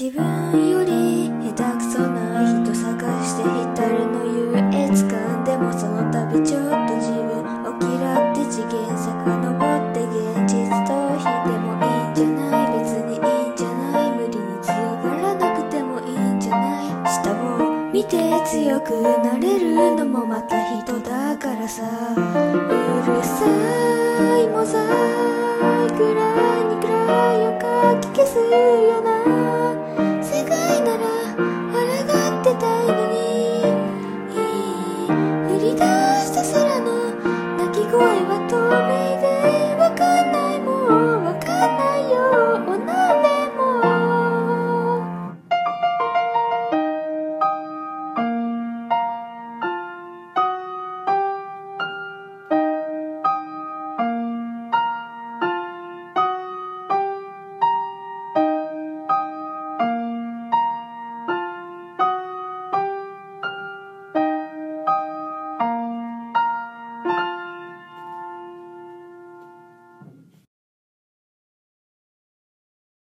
自分より下手くそな人探して浸るの優越感でもその度ちょっと自分を嫌って次元遡って現実逃避でもいいんじゃない、別にいいんじゃない、無理に強がらなくてもいいんじゃない、下を見て強くなれるのもまた人だからさ、うるさいモザイクライに暗いをかき消すような